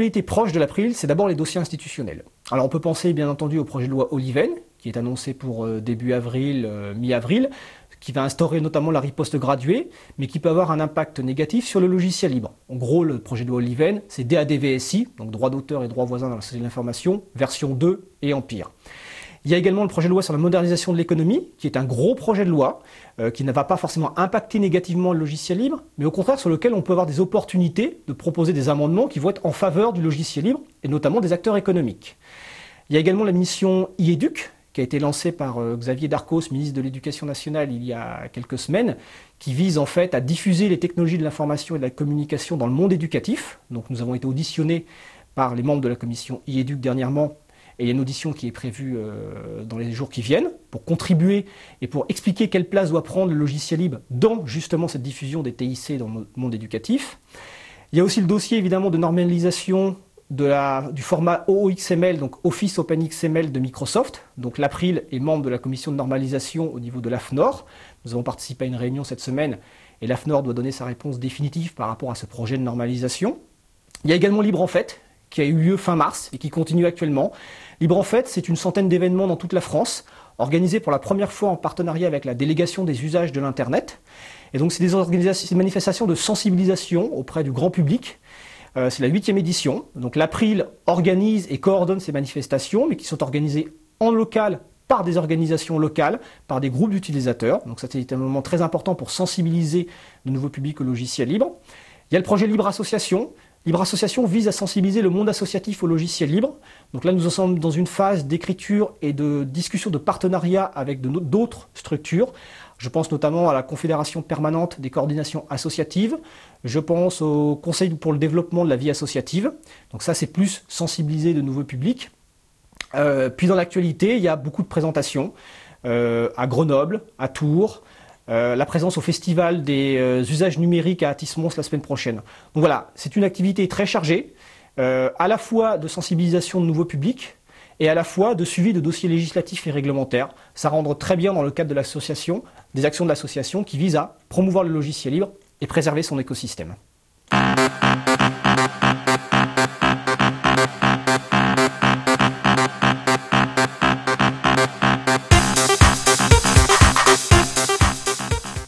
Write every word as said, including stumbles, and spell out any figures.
actualité proche de l'April, c'est d'abord les dossiers institutionnels. Alors on peut penser bien entendu au projet de loi Oliven, qui est annoncé pour euh, début avril, euh, mi-avril, qui va instaurer notamment la riposte graduée, mais qui peut avoir un impact négatif sur le logiciel libre. En gros, le projet de loi Oliven, c'est D A D V S I, donc droit d'auteur et droit voisin dans la société de l'information, version deux et Empire. Il y a également le projet de loi sur la modernisation de l'économie, qui est un gros projet de loi, euh, qui ne va pas forcément impacter négativement le logiciel libre, mais au contraire sur lequel on peut avoir des opportunités de proposer des amendements qui vont être en faveur du logiciel libre, et notamment des acteurs économiques. Il y a également la mission iEduc, qui a été lancée par euh, Xavier Darcos, ministre de l'Éducation nationale, il y a quelques semaines, qui vise en fait à diffuser les technologies de l'information et de la communication dans le monde éducatif. Donc nous avons été auditionnés par les membres de la commission iEduc dernièrement, et il y a une audition qui est prévue euh, dans les jours qui viennent pour contribuer et pour expliquer quelle place doit prendre le logiciel libre dans justement cette diffusion des T I C dans le monde éducatif. Il y a aussi le dossier évidemment de normalisation de la, du format O O X M L, donc Office Open X M L de Microsoft. Donc l'April est membre de la commission de normalisation au niveau de l'A F N O R. Nous avons participé à une réunion cette semaine et l'A F N O R doit donner sa réponse définitive par rapport à ce projet de normalisation. Il y a également Libre en fait, qui a eu lieu fin mars et qui continue actuellement. Libre en fait, c'est une centaine d'événements dans toute la France, organisés pour la première fois en partenariat avec la délégation des usages de l'Internet. Et donc c'est des, organisations, des manifestations de sensibilisation auprès du grand public. Euh, c'est la huitième édition. Donc l'April organise et coordonne ces manifestations, mais qui sont organisées en local par des organisations locales, par des groupes d'utilisateurs. Donc ça c'est un moment très important pour sensibiliser de nouveaux publics au logiciel libre. Il y a le projet Libre Association. Libre Association vise à sensibiliser le monde associatif au logiciel libre. Donc là, nous sommes dans une phase d'écriture et de discussion de partenariat avec d'autres structures. Je pense notamment à la Confédération permanente des coordinations associatives. Je pense au Conseil pour le développement de la vie associative. Donc ça, c'est plus sensibiliser de nouveaux publics. Euh, puis dans l'actualité, il y a beaucoup de présentations euh, à Grenoble, à Tours, Euh, la présence au Festival des euh, usages numériques à Atis-Mons la semaine prochaine. Donc voilà, c'est une activité très chargée, euh, à la fois de sensibilisation de nouveaux publics et à la fois de suivi de dossiers législatifs et réglementaires. Ça rentre très bien dans le cadre de l'association, des actions de l'association qui visent à promouvoir le logiciel libre et préserver son écosystème.